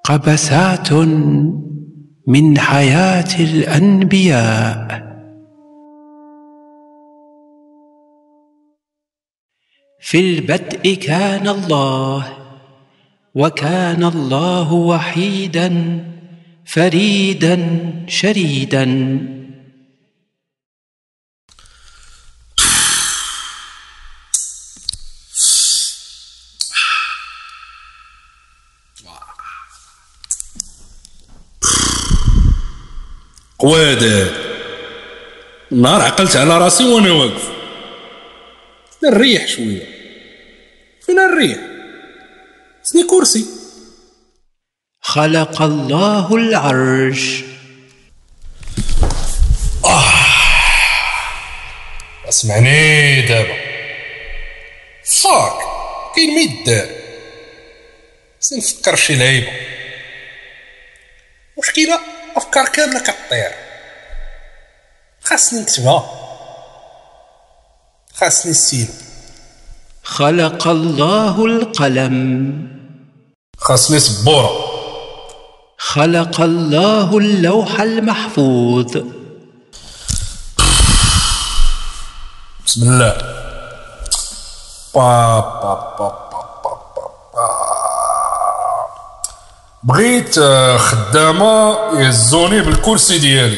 قبسات من حياة الأنبياء. في البدء كان الله، وكان الله وحيدا فريدا شريدا. قوادة نهار عقلت على راسي وانا واقف نريح شويه. فين نريح؟ سني كرسي. خلق الله العرش. اسمعني دابا فاك كاين ميدار سي نفكر شي لعيبه. مشكله افكار كامله كطير، خاصني نكتبها، خاصني السيل. خلق الله القلم. خاصني سبوره. خلق الله اللوح المحفوظ. بسم الله. با با با با با با. بغيت خدامه يهزوني بالكرسي ديالي.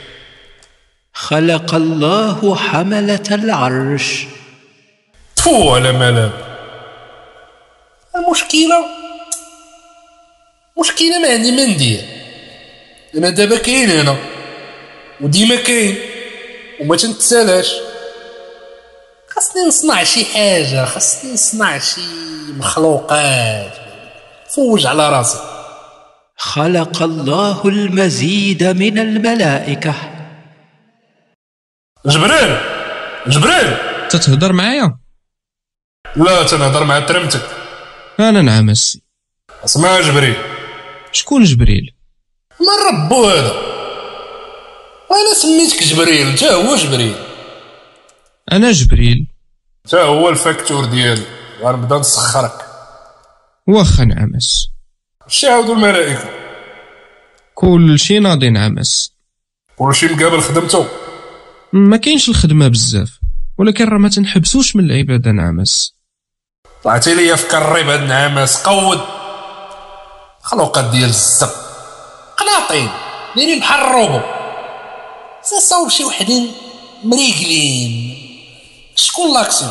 خلق الله حملة العرش. تفو على ملام. المشكلة ما عندي ما ندير. انا دابا كاين هنا وديما كاين وما تنتسالاش. خاصني نصنع شي حاجة، خاصني نصنع شي مخلوقات فوج على راسي. خلق الله المزيد من الملائكة. جبريل جبريل تتهضر معايا؟ لا تنهضر مع ترمتك. انا نعم السي. اسمع جبريل. شكون جبريل؟ من ربو هذا؟ انا سميتك جبريل، تا هو جبريل. انا جبريل، تا هو الفاكتور ديالي. غنبدا نسخرك. واخا نعمس. شي عاودو الملائكه كلشي ناضي نعمس. كلشي مقابل خدمته. ما كاينش الخدمه بزاف، ولكن راه ما تنحبسوش من العباده نعمس. طلعتي ليا في كريب هاد نعمس. قود خلوقات ديال الزق قناطين دايرين بحال الروبو. صاوب شي وحدين مريقلين. شكون لاكسيون؟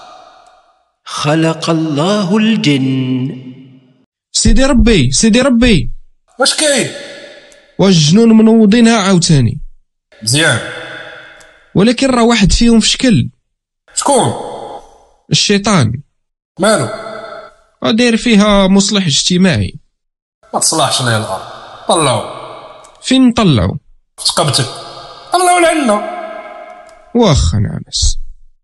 خلق الله الجن. سيدي ربي سيدي ربي، واش كاين؟ واش الجنون منوضينها عاوتاني؟ مزيان. ولكن راه واحد فيهم في شكل. شكون؟ الشيطان. مالو؟ داير فيها مصلح اجتماعي. ما تصلحش ليه الارض. طلعو. فين نطلعو؟ في تقبتك. طلعو لعنا. واخا نعمس.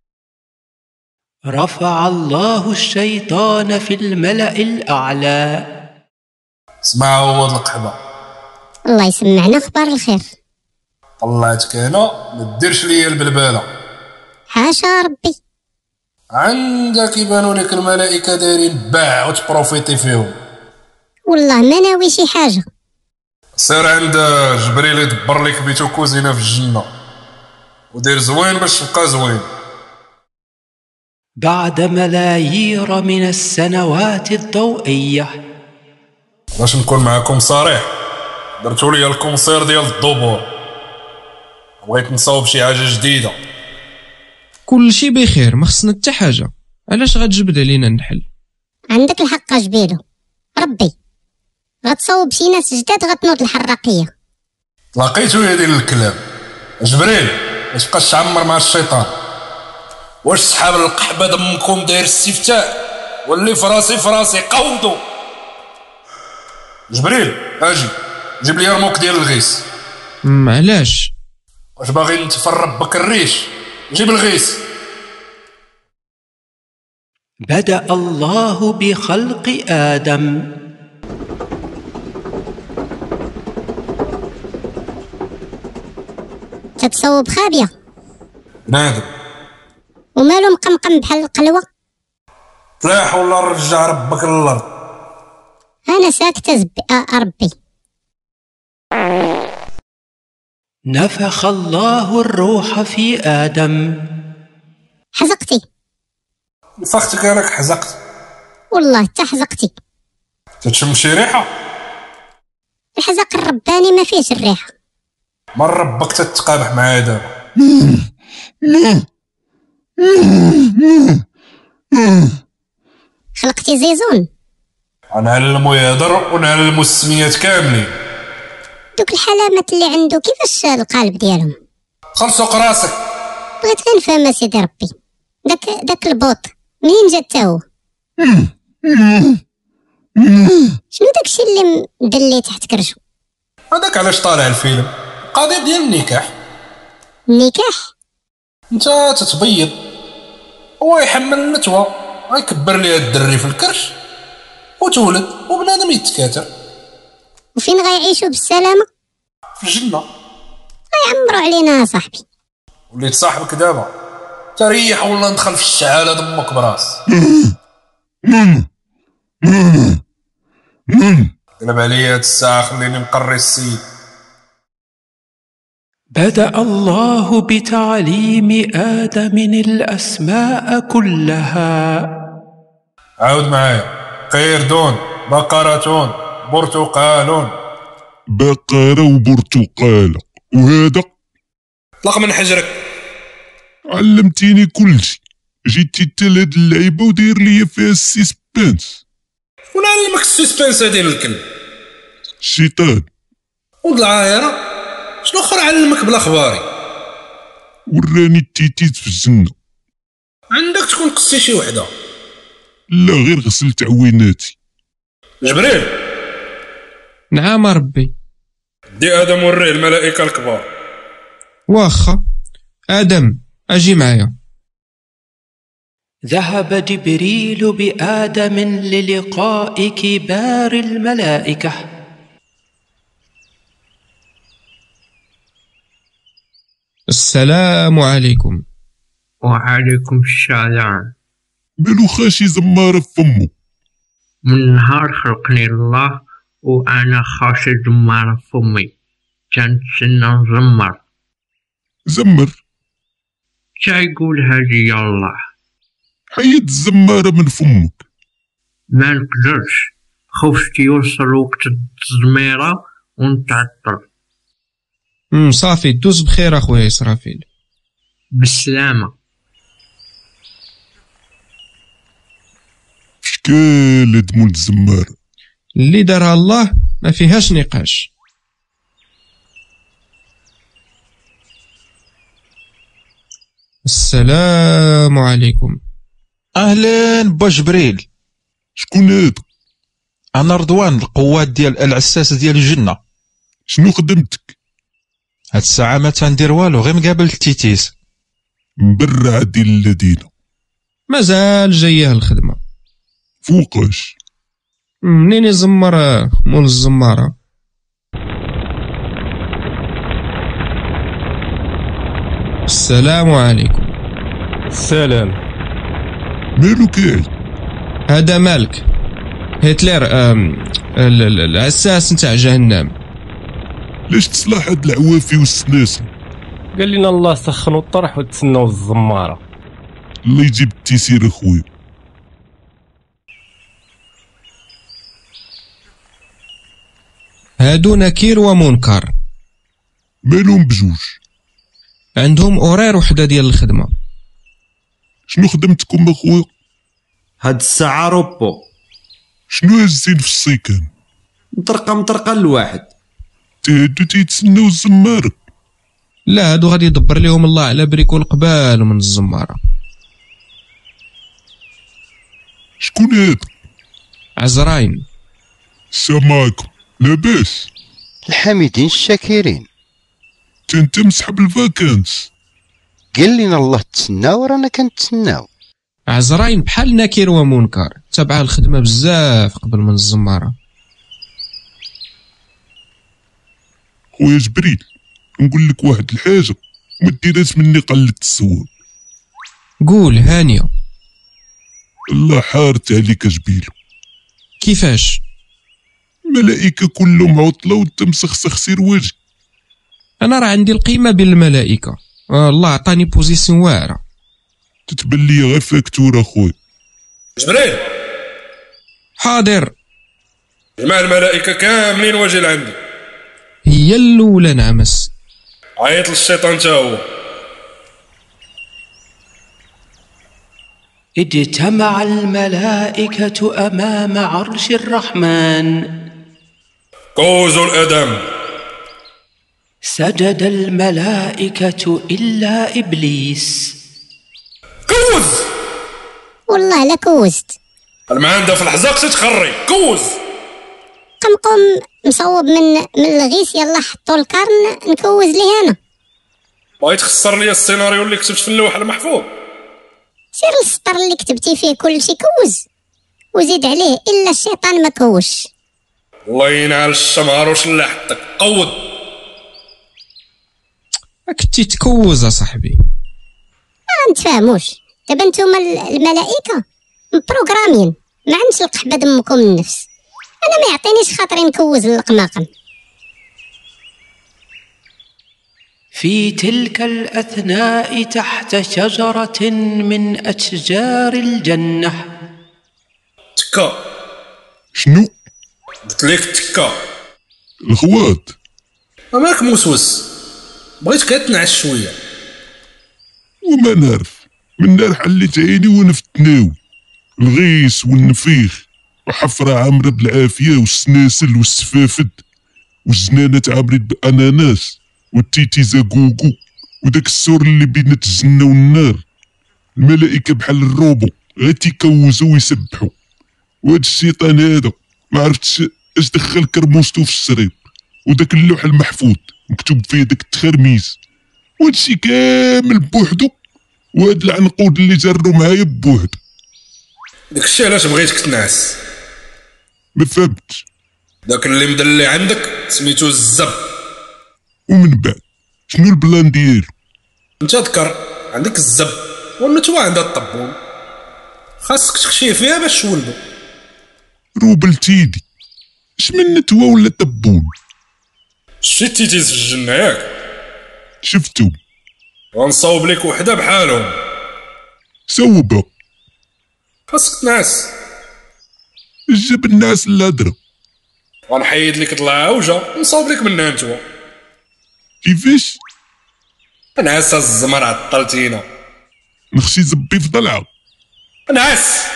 رفع الله الشيطان في الملأ الأعلى. اسمع هو القحبه. الله يسمعنا اخبار الخير. طلعتك هنا ما ديرش ليا البلباله. حاشا ربي. عندك يبانوا لك الملائكه دايرين باع وتبروفيتي فيهم. والله ما ناوي شي حاجه. سير عند جبريل يدبر لك بيتو كوزينه في الجنه ودير زوين باش تبقى زوين. بعد ملايير من السنوات الضوئية. باش نكون معكم صريح، درتو لي الكونسير ديال الضبور، بغيت نصاوب شي حاجه جديده. كلشي بخير، ما خصنا حتى حاجه. علاش غتجبد علينا النحل؟ عندك الحق جبيلو. ربي غتصوب شي ناس جداد غتنوض الحراقيه. لقيتو يا ديال الكلام. جبريل ما تبقاش تعمر مع الشيطان. واش صحاب القحبه دمكم داير استفتاء واللي فراسي فراسي قودو. جبريل اجي جيب لي رموك ديال الغيس. علاش؟ واش باغي نتفرب بك الريش؟ جيب الغيس. بدأ الله بخلق آدم. تتصوب خابيه. نادم ومالو مقمقم بحال القلوه. طلع ولا رجع ربك للارض. أنا ساكتة ربي. نفخ الله الروح في آدم. حزقتي نفختك راك حزقت. والله حتى حزقتي. تتشم شي ريحة؟ الحزق الرباني ما فيهش الريحة. من ربك تتقابح معايا دابا. خلقتي زيزون. غنعلمو يهضر ونعلمو السميات كاملين. دوك الحلامات اللي عنده كيفاش القالب ديالهم؟ خلصوك راسك. بغيت غير نفهم سيدي ربي، داك البوط منين جا تا هو؟ شنو داكشي اللي مدلي تحت كرشو؟ هذاك علاش طالع الفيلم، القضية ديال النكاح. النكاح؟ انت تتبيض، هو يحمل النتوى، غيكبر ليها الدري في الكرش وتولد وبنادم يتكاثر. وفين غيعيشوا بالسلامة؟ في الجنة. غيعمروا علينا صاحبي. وليت صاحبك دابا، تريح ولا ندخل في الشعالة دمك براس. قلب عليا هاد الساعة، خليني نقري السيد. بدأ الله بتعليم آدم الأسماء كلها. عاود معايا. قردون، بقرة، برتقال. بقرة وبرتقالة. وهذا طلق من حجرك. علمتيني كلشي، جيتي تا لهاد اللعيبة وداير ليا فيها السيسبانس. شكون علمك السسبانس ديال الكلب؟ الشيطان. ولد العايرة، شنو اخر علمك بالاخباري؟ وراني التيتيت في الجنة. عندك تكون قصي شي وحده. لا غير غسلت عويناتي. جبريل، نعم ربي. دي ادم وريه الملائكه الكبار. واخا. آدم أجي معايا. ذهب جبريل بآدم للقاء كبار الملائكة. السلام عليكم. وعليكم السلام. مالو خاشي زمارة في فمو. من نهار خلقني الله وأنا خاشي زمارة في فمي، تنتسنى نزمر. زمر. تا يقول هادي يالله. حيد الزمارة من فمك. ما نقدرش، خفت يوصل وقت التزميرة ونتعطل. صافي دوز بخير أخويا إسرافيل. بالسلامة. شكال هاد مول الزمارة؟ اللي دارها الله ما فيهاش نقاش. السلام عليكم. اهلا با جبريل. شكون هاد؟ انا رضوان، القوات ديال العساس ديال الجنة. شنو خدمتك؟ هاد الساعة ما تندير والو، غير مقابل التيتيس. مبرع ديال الذين. مازال جايه الخدمة. فوقاش؟ منين يزمر مول الزمارة. السلام عليكم. السلام. مالو كاي؟ هذا مالك هتلر، العساس نتاع جهنم. ليش تصلح هاد العوافي والسناسل؟ قال لنا الله سخنوا الطرح وتسناو الزمارة. الله يجيب التيسير اخويا. هادو نكير ومنكر. مالهم بجوج؟ عندهم أورير وحدة ديال الخدمة. شنو خدمتكم اخويا؟ هاد الساعة روبو. شنو هازين في السيكان؟ مطرقة الواحد. تهدو تيتسناو الزمارة. لا هادو غادي يدبر ليهم الله على بريكو القبال من الزمارة. شكون هاد؟ عزراين. السلام لاباس؟ الحامدين الشاكرين. انت مسحب الفاكانس. قال لنا الله تسناو رانا كنتسناو. عزراين بحال نكير ومنكر، تبع الخدمة بزاف قبل من الزمارة. خويا جبريل، نقول لك واحد الحاجة وما ديرهاش مني قلت السواب. قول هانية. الله حارت عليك جبيلو. كيفاش؟ الملائكة كلهم عطلة وانت مسخسخ سير واجي. انا راه عندي القيمه بين الملائكه، الله عطاني بوزيسيون واعره. تتبان لي غير فاكتور اخويا. جبريل حاضر. جماع الملائكة كاملين واجي لعندي. هي الاولى نعمس. عيط للشيطان تا هو. اجتمع الملائكة أمام عرش الرحمن. كوزوا الأدم. سجد الملائكة إلا إبليس. كوز. والله لا كوزت. المعندة في الحزاق تتخري. كوز. قمقم مصوب من الغيس، يلا حطوا الكرن نكوز ليه انا. بغيت تخسر لي السيناريو اللي كتبت في اللوح المحفوظ. سير السطر اللي كتبتي فيه كل شي كوز وزيد عليه الا الشيطان ما كوش. الله ينعل الشمهر وشلا حطك. قود. كنتي تكوز اصاحبي. ما نتفاهموش دابا نتوما الملائكه مبروغرامين، ما عندش القحبه دمكم النفس. انا ما يعطينيش خاطري نكوز اللقماقم. في تلك الأثناء تحت شجرة من أشجار الجنة. تكا. شنو؟ قلت لك تكا. الخوات. مالك موسوس؟ بغيت كتنعس شويه. وما نعرف، من نهار حليت عيني وانا في التناوي. الغيس والنفيخ وحفرة عامرة بالعافية والسناسل والسفافد والجنانات عامرين بأناناس والتيتيزا كوكو وداك السور اللي بين الجنة والنار. الملائكة بحال الروبو غير تيكوزو ويسبحو. وهاد الشيطان هذا ما عرفتش اش دخل كرموستو في الشريط، وداك اللوح المحفوظ مكتوب فيه داك التخرميس، وهادشي كامل بوحدو، وهاد العنقود اللي جرو معايا بوحدو. داكشي علاش بغيتك تنعس. ما فهمتش. داك اللي مدلي عندك سميتو الزب. ومن بعد شنو البلان ديالو؟ انت ذكر عندك الزب والنتوى عندها الطبون، خاصك تخشي فيها باش تولدو. روبل تيدي اش من نتوى ولا طبون؟ شتي تيز في الجنة ياك؟ شفتو. غنصاوب ليك وحدة بحالهم. صوبها. خاصك تنعس. جاب الناس الهدرة. غنحيد لك ضلع عوجة ونصاوب لك منها نتوى. كيفاش؟ نعس الزمر عطلتينا. نخشي زبي في ضلعة. نعس.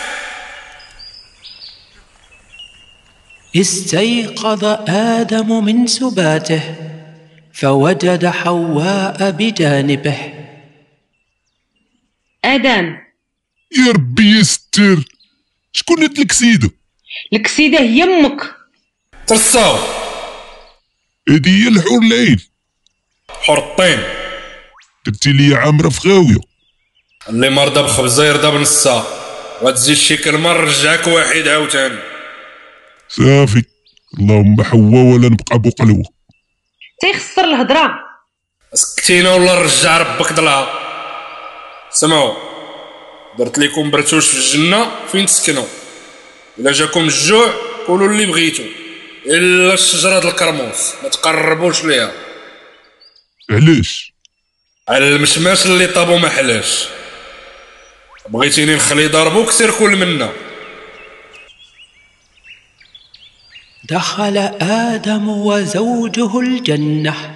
استيقظ آدم من سباته فوجد حواء بجانبه. آدم. يا ربي يستر، شكون هاد الكسيدة؟ الكسيدة هي امك. ترساو. هادي هي الحور العين. حور الطين. درتي لي عامرة في خاوية. اللي مرضى بخبزة يرضى بنصا، وتزيد شي كلمة نرجعك واحد عاوتاني. صافي، اللهم حوا ولا نبقى بقلوة. تيخسر الهضرة. سكتينا ولا نرجع ربك ضلعة. سمعوا، درت ليكم برتوش في الجنة فين تسكنوا. إلا جاكم الجوع قولوا اللي بغيتو، إلا الشجرة د الكرموس ما تقربوش ليها. علاش؟ على المشماش اللي طابو ما حلاش. بغيتيني نخلي ضربوك سير كل منا. دخل آدم وزوجه الجنة.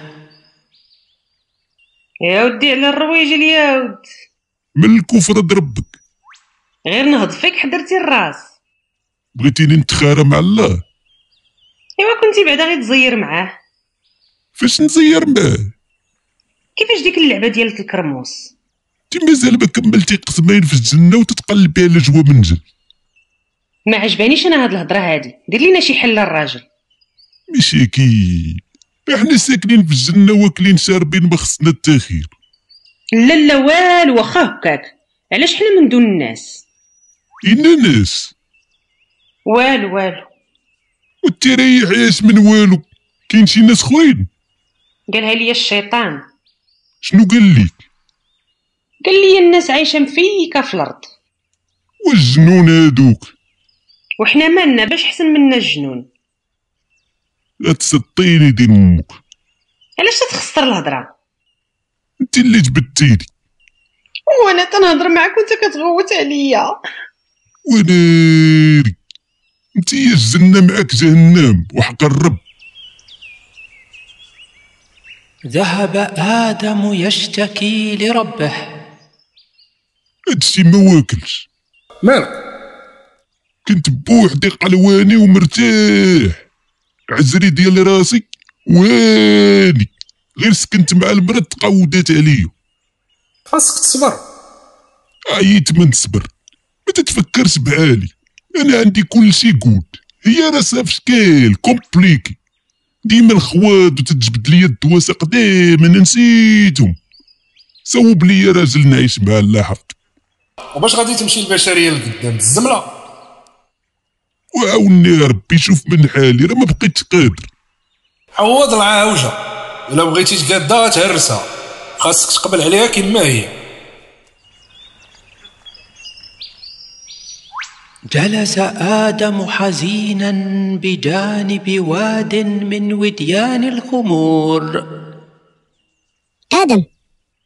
يا ودي على الرويج الياود. من الكفر ربك. غير نهض فيك حضرتي الراس. بغيتيني نتخارى مع الله؟ ايوا كنتي بعدا غير تزير معاه. فاش نزير معاه؟ كيفاش ديك اللعبه ديال الكرموس؟ انت مازال ما كملتي قسمين في الجنه وتتقلبي على جوا منجل. ما عجبانيش انا هاد الهضره هادي، دير لينا شي حل الراجل. مشاكل، احنا ساكنين في الجنه واكلين شاربين ما خصنا التاخير. لا لا والو، واخا هكاك، علاش حنا من دون الناس؟ إنا ناس. والو وتريح ياش من والو، كاين شي ناس خوين. قالها لي الشيطان. شنو قال ليك؟ قال لي الناس عايشه مفيكه في الارض. والجنون هادوك. وحنا مالنا باش حسن منا الجنون. غتسطيني دين امك. علاش تخسر الهضره؟ انت اللي جبدتيني. وانا تنهضر معاك وانت كتغوت عليا. وناري انت يا الجنة معاك جهنم وحق الرب. ذهب آدم يشتكي لربه. هادشي ما واكلش. مالك؟ كنت بوحدي قلواني ومرتاح، عزري ديال راسي واني غير سكنت مع المرض تقودات عليا. خاصك تصبر. عييت من نصبر، ما تتفكرش بحالي، انا عندي كلشي كود، هي راسها في شكال كومبليكي، ديما الخواد وتتجبد ليا الدواسق ديما نسيتهم. صوب ليا راجل نعيش مع الله حفظ. وباش غادي تمشي البشريه لقدام بالزمله؟ وعاوني يا ربي، شوف من حالي راه ما بقيتش قادر. عوض العاوجه، الا بغيتي تقادها تهرسها، خاصك تقبل عليها كما هي. جلس آدم حزينا بجانب واد من وديان الخمور. آدم،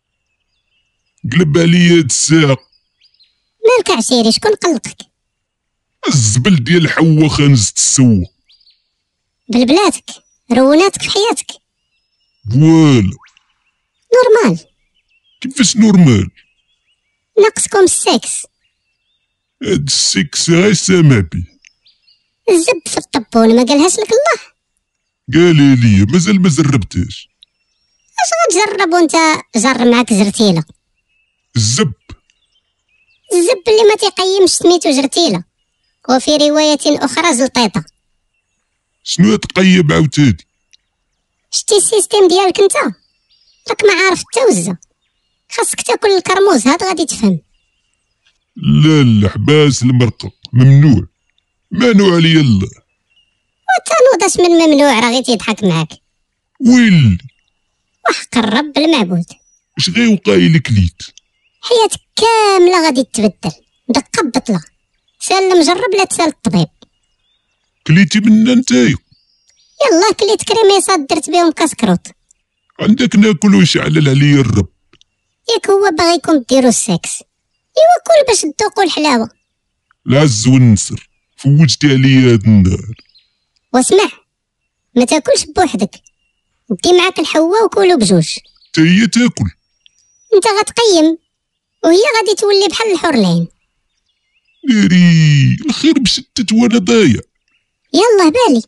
قلب عليا هاد الساعة. مالك عسيري؟ شكون قلقك؟ الزبل ديال حوا خانزت السوا. بلبلاتك روناتك في حياتك. فوالا. نورمال. كيفاش نورمال؟ ناقصكم السكس. هاد السكس غير سامع بيه. الزب في الطبون ما قالهاش لك الله؟ قالها ليا، مازال ما جربتهاش. اش غتجرب وانت جر معاك زرتيله؟ الزب اللي ما تيقيمش سميتو جرتيله، وفي رواية أخرى زلطيطة. شنو تقيم عاوتاني؟ شتي السيستيم ديالك انت؟ راك ما عارف التوزة، خاصك تاكل الكرموز، هاد غادي تفهم. لا حباس المرقة ممنوع، مانوع عليا الله. وتنوضاش من ممنوع، راه غير تيضحك معاك. ويلي وحق الرب المعبود، واش غيوقع لك ليت؟ حياتك كاملة غادي تبدل، دقة بطلة، سال المجرب لا تسال الطبيب. كليتي منا نتايا؟ يلا كليت كريميصات درت بهم كاسكروط. عندك ناكل ويشعلل عليا الرب. ياك هو باغيكم ديروا السكس، ايوا كل باش تذوقوا الحلاوة. العز والنسر فوجتي عليا هاد النهار. واسمع، ما تاكلش بوحدك، دي معاك الحوا وكولوا بجوج. تا هي تاكل، انت غتقيم وهي غادي تولي بحال الحرلين. ناري الخير مشتت وانا ضايع. يلا بالي.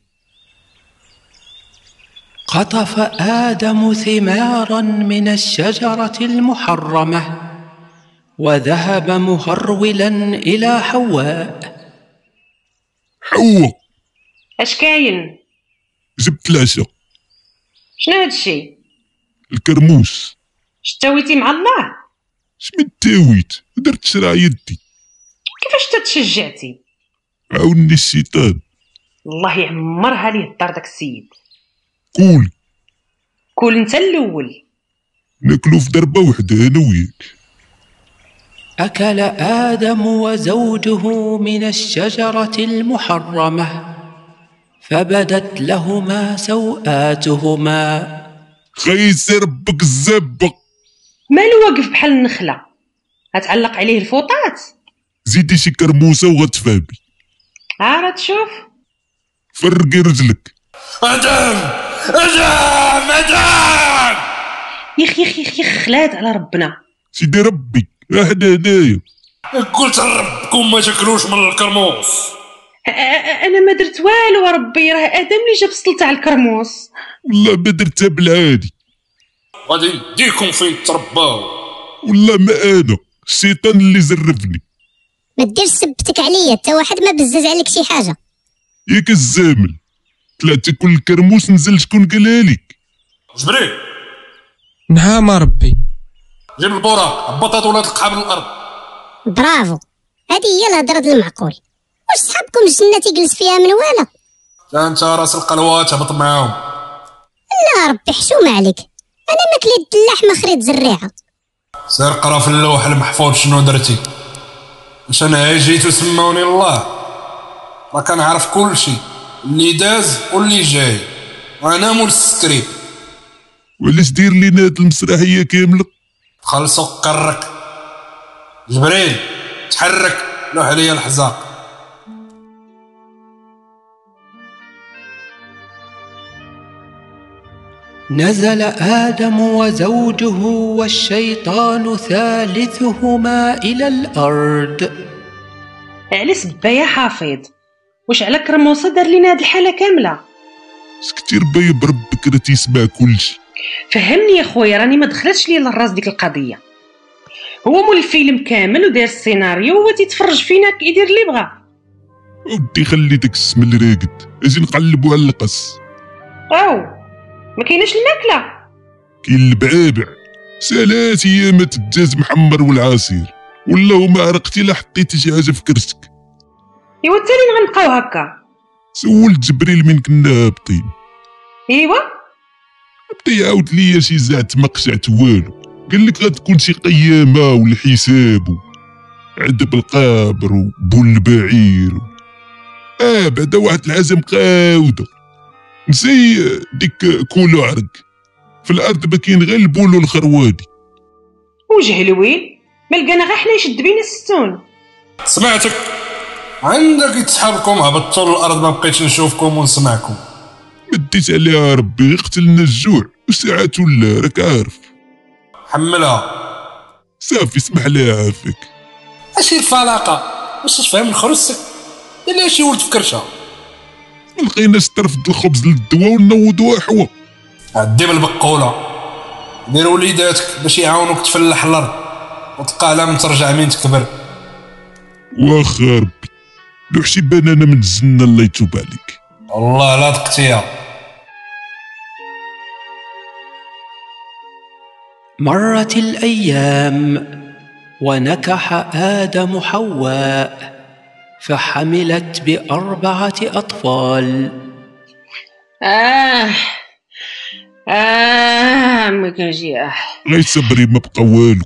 قطف آدم ثمارا من الشجرة المحرمة وذهب مهرولا إلى حواء. حواء، اش كاين؟ جبت العشاء. شنو هادشي؟ الكرموس. شتاويتي مع الله؟ شمن تاويت؟ درت شرع يدي. كيفاش تتشجعتي؟ عاوني الشيطان. الله يعمرها ليه الدار داك السيد. قول. كول انت الاول. ناكلو في ضربة وحدة انا وياك. أكل آدم وزوجه من الشجرة المحرمة فبدت لهما سوآتهما. خيس ربك الزبق. مالو واقف بحال النخلة؟ هتعلق عليه الفوطات؟ زيدي شي كرموسة وغتفهمي. راه تشوف. فرقي رجلك. ادم يخ خلات على ربنا. سيدي ربي احنا هنايا. قلت لربكم ما تاكلوش من الكرموس. انا ما درت والو ربي، راه ادم اللي جاب السلطه على الكرموس. والله ما درتها بالعادي. غادي نديكم فين ترباو. والله ما انا، الشيطان اللي زرفني. ما ديرش سبتك عليا، حتى واحد ما بزز عليك شي حاجه. ياك الزامل طلعت كل الكرموس نزل شكون قالها لك؟ جبريل. نعم ربي. جيب البوراق، هبطات ولاد القحاب للارض. برافو، هذه هي الهضره المعقول. واش صحابكم الجنه تيجلس فيها من والا؟ لا انت راس القلوات هبط معاهم. لا ربي حشومه عليك، انا ما كليت الدلاح ما خريت زريعه. سير قرا في اللوح المحفوظ شنو درتي. واش انا جيت وسموني الله، راه كنعرف كل شيء اللي داز واللي جاي. وانا مول الستريب. وعلاش دير لينا هاد المسرحيه كامله؟ خلصو قرك. جبريل تحرك، لوح عليا الحزاق. نزل آدم وزوجه والشيطان ثالثهما إلى الأرض. على سبا يا حافظ، واش على كرموصه دار لينا هاد الحاله كامله؟ سكتي ربي بربك راه تيسمع كلشي. فهمني يا خويا، راني ما دخلتش لي للراس ديك القضيه. هو مول الفيلم كامل ودار السيناريو وهو تيتفرج فينا كيدير اللي بغا. ودي خلي داك السم الراقد، اجي نقلبو على القص. او ما كايناش الماكله؟ كاين البعابع، 3 ايامات الدجاج محمر والعصير، والله ما عرقتي لا حطيتي شي حاجه في كرشك. ايوا التالي غنبقاو هكا. سولت جبريل من كنا هابطين. ايوا بدا يعاود ليا شي زعت ما قشعت والو، قال لك غتكون شي قيامه والحساب عدب القابر وبول البعير بعدا واحد العزم قاوده. نسي ديك كولو عرق في الارض، ما كاين غير البول والخروادي. وجهلوين ما لقانا غير حنا يشد بينا الستون. سمعتك عندك يتسحبكم هبطوا للارض، ما بقيتش نشوفكم ونسمعكم. مديت عليها ربي غير قتلنا الجوع وساعات ولا راك عارف. حملها صافي اسمح لي عافاك. اش الفلاقه؟ واش تفهم الخرسك؟ الا شي ولد في كرشه. لقينا ترفد الخبز للدواء ونوضوا احوا. عدي بالبقوله، دير وليداتك باش يعاونوك تفلح الارض وتبقى على من ترجع من تكبر. واخا ربي لوح شي بنانه من الزنه الله يتوب عليك. والله لا دقتيها. مرت الأيام ونكح آدم حواء فحملت ب4 أطفال. ما كنجي غير صبري ما بقى والو.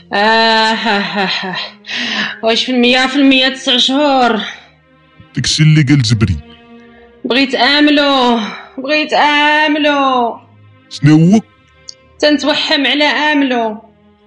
واش في 100% 9 شهور؟ داكشي اللي قال جبريل. بغيت املو. شنو هو؟ تنتوحم على املو.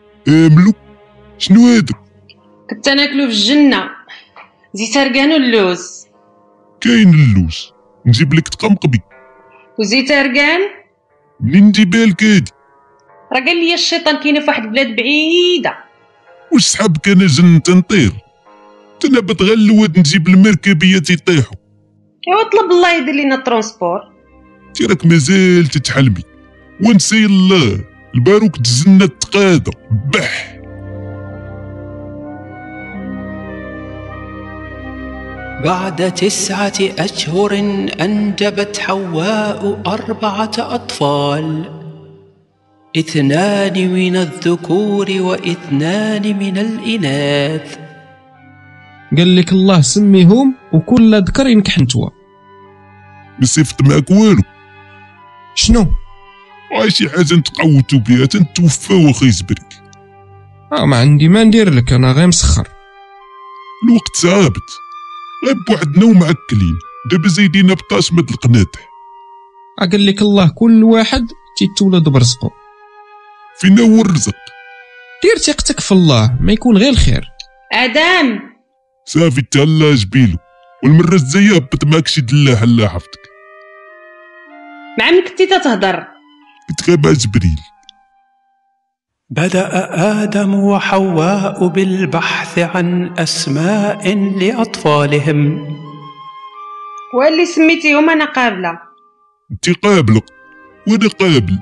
شنو هذا؟ كنت ناكلو في الجنه، زيت رقان اللوز. كاين اللوز، نجيب لك تقمقبي. وزيت رقان منين نجيبها لك هادي؟ راه قال لي الشيطان كاينه في واحد البلاد بعيده. واش صحابك انا جن تنطير؟ تنبت غير الواد نجيب المركبيه تيطيحوا. ايوا طلب الله يدير لينا الترونسبور. تي راك مازال تتحلمي ونسي الله الباروك تزنا التقاده بح. بعد 9 أشهر أنجبت حواء 4 أطفال، 2 من الذكور و2 من الإناث. قال لك الله سميهم وكل ذكر ينكح نتوى. ما صيفط معاك والو. شنو؟ شي حاجه نتقوتو بها تنتوفى واخا يزبرك. ما عندي ما ندير لك، انا غير مسخر. الوقت ثابت غير بوحدنا ومعكلين، دابا زايدين بطاش مد القناطح. قال لك الله كل واحد تيتولد برزقو. فينا هو الرزق؟ دير ثقتك في الله، ما يكون غير الخير. ادم صافي تهلا جبيلو، والمره الجايه هبط معاك شي دلاح الله حفظك. مع من كنتي تتهضر؟ كنت غير مع جبريل. بدأ آدم وحواء بالبحث عن أسماء لأطفالهم. واللي سميتيهم أنا قابلة. انتي قابلة وأنا قابل.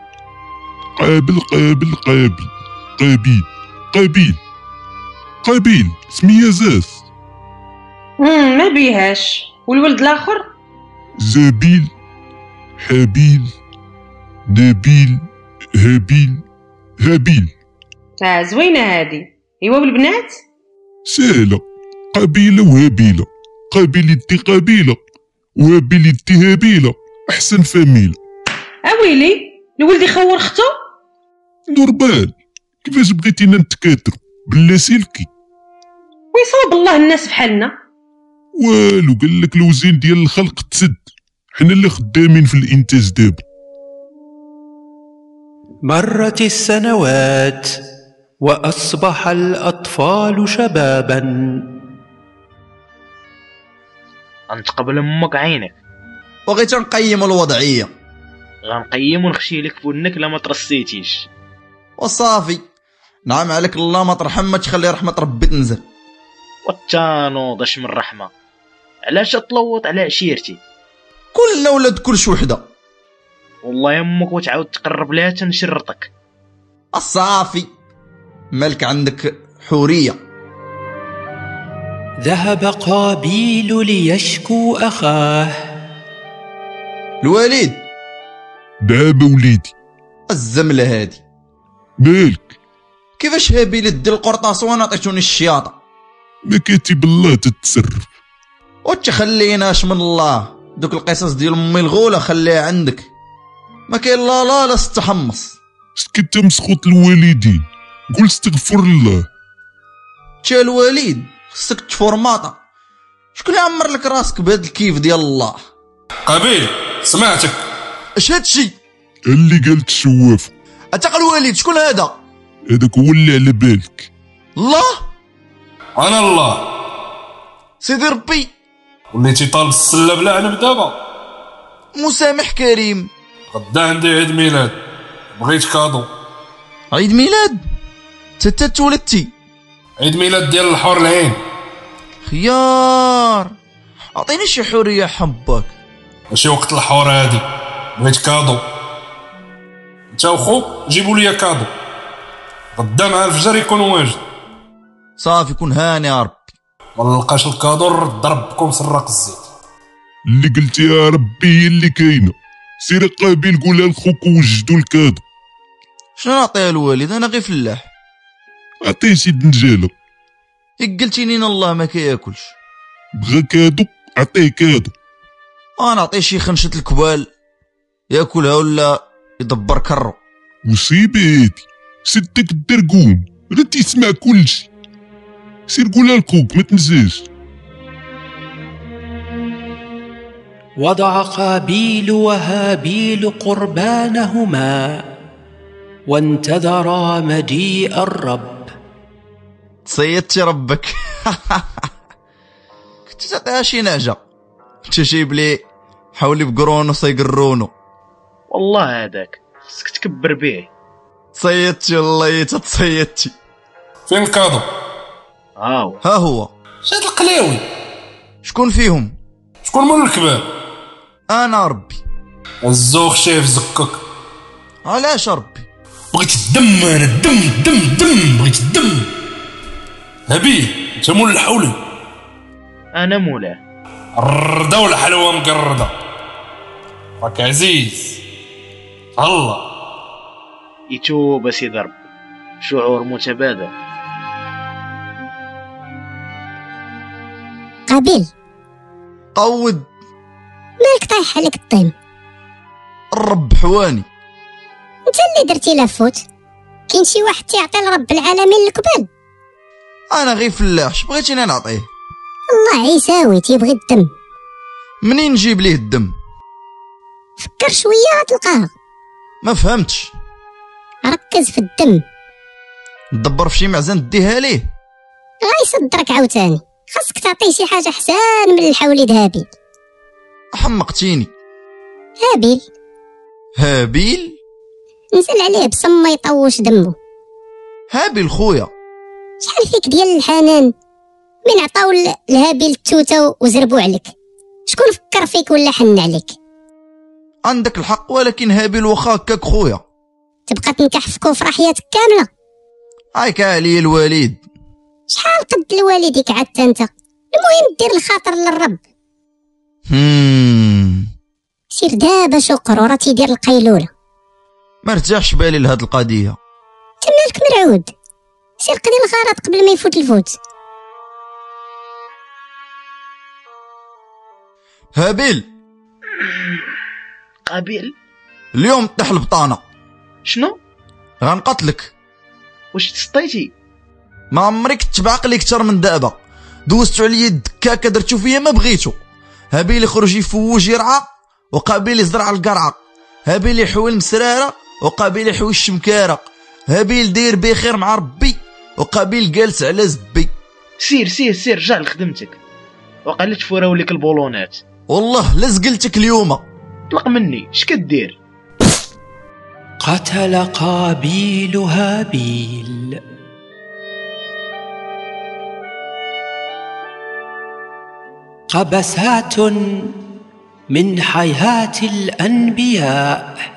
قابيل سمية زاس. ما بيهاش. والولد الآخر؟ زابيل، حابيل، نبيل، هابيل. زوينة هادي. ايوا بالبنات؟ سهلة، قبيلة وهابيلة. قابيل يدي قبيلة وهابيل يدي هابيلة، أحسن فاميلة. أويلي الولد يخور ختو؟ نورمال، كيفاش بغيتينا نتكاترو بلا سلكي؟ ويصوب الله الناس بحالنا. والو، قال لك الوزين ديال الخلق تسد، حنا اللي خدامين في الانتاج دابا. مرت السنوات وأصبح الأطفال شبابا. أنت قبل أمك عينك. بغيت نقيم الوضعية. غنقيم ونخشي لك فونك لما ترسيتيش. وصافي، نعم عليك الله ما ترحم، ما تخلي رحمة ربي تنزل. والتانوض من رحمة، علاش تلوط على عشيرتي؟ كلنا ولاد كلش وحدة. والله يمك وتعاود تقرب لها تنشرطك. الصافي، مالك عندك حورية. ذهب قابيل ليشكو أخاه. الوالد. دابا وليدي. الزملة هادي. مالك؟ كيفاش هابيل دي القرطاس وانا عطيتوني الشياطة؟ ما كاتب الله تتصرف. وتخليناش من الله، دوك القصص ديال امي الغولة خليها عندك. ما كاين لا استحمص. سكت مسخوط الوالدين، قول استغفر الله. تا الوالد خصك تفورماطا. شكون اللي عمر لك راسك بهاد الكيف ديال الله؟ قابيل سمعتك. اش هادشي؟ اللي قالت الشواف. اتاق الوالد شكون هذا؟ هذاك هو اللي على بالك. الله؟ انا الله سيدي ربي. وليتي طالب السله بلا عنب دابا؟ مسامح كريم. غدا عندي عيد ميلاد، بغيت كادو. عيد ميلاد؟ تتا تولدتي؟ عيد ميلاد ديال الحور العين. خيار، اعطيني شي حوريه حبك. ماشي وقت الحور هادي، بغيت كادو. انت وخوك جيبوا لي كادو، غدا مع الفجر يكون واجد. صافي كون هاني يا ربي. ما نلقاش الكادو نرد ربكم سراق الزيت. اللي قلت يا ربي هي اللي كاينه. سير قابيل قولها لخوك ووجدوا الكادو. شنو نعطيها الوالد؟ انا غير فلاح. عطيه سيد نجاله. قلتيني الله ما كياكلش. بغا كادو عطيه كادو. نعطيه شي خنشة الكبال ياكلها ولا يدبر كرو. مصيبه هادي، سدك الدرقوم غير تسمع كلشي. سير قولها لخوك ما تنساش. وضع قابيل وهابيل قربانهما وانتظرا مجيء الرب. صيدتي ربك. كنت تعطيها شي نعجة، انت جايب لي حولي بقرونو سيقرونو. والله هذاك خصك تكبر به. صيدتي والله تصيدتي. فين الكادو؟ ها هو. شاد القلاوي. شكون فيهم؟ شكون من الكبار؟ انا ربي. الزوخ شايف زكك. علاش ربي؟ بغيت الدم، انا الدم بغيت الدم. هبيل انت مول الحولي. انا مولاه. الرده والحلوه مقرده، راك عزيز. الله يتوب سيدي ربي، شعور متبادل. قابيل قود. مالك طايح عليك الطين؟ الرب حواني. انت اللي درتي لافوت. كاين شي واحد تيعطي لرب العالمين القبال؟ انا غير فلاح، بغيتيني نعطيه؟ الله عيساوي تيبغي الدم. منين نجيب ليه الدم؟ فكر شويه غتلقاه. ما فهمتش. ركز في الدم. ندبر في شي معزن ديها ليه. غيصدرك عاوتاني، خاصك تعطيه شي حاجه حسان من الحوليد هابيل. حمقتيني. هابيل نزل عليه بصم ما يطوش دمه. هابيل خويا، شحال فيك ديال الحنان من عطاو لهابيل التوته وزربوا عليك. شكون فكر فيك ولا حن عليك؟ عندك الحق، ولكن هابيل واخا هكاك خويا. تبقى تنكحفكو في حياتك كامله؟ هايك علي الوالد. شحال قد لوالديك عاد انت؟ المهم دير الخاطر للرب. سير دابا شقر وراه تيدير القيلوله. ما ارتاحش بالي لهاد القضيه. انت مالك مرعود؟ سير قضي الغرض قبل ما يفوت الفوت. هابيل. قابيل اليوم طيح البطانه. شنو؟ غنقتلك. واش تسطيتي؟ ما عمرك تبعق لي اكثر من دابا. دوزتو عليا الدكاكه درتو فيا ما بغيتو. هابيل يخرج يفوج يرعى، وقابيل يزرع القرعه. هابيل يحول مسراره، وقابيل يحوش مكارة، هابيل داير بخير مع ربي، وقابيل جالس على زبي. سير سير سير رجع لخدمتك، وقال لك تفوراو لك البولونات. والله لا زقلتك اليوم. طلق مني، اش كدير؟ قتل قابيل هابيل. قبسات من حياة الأنبياء.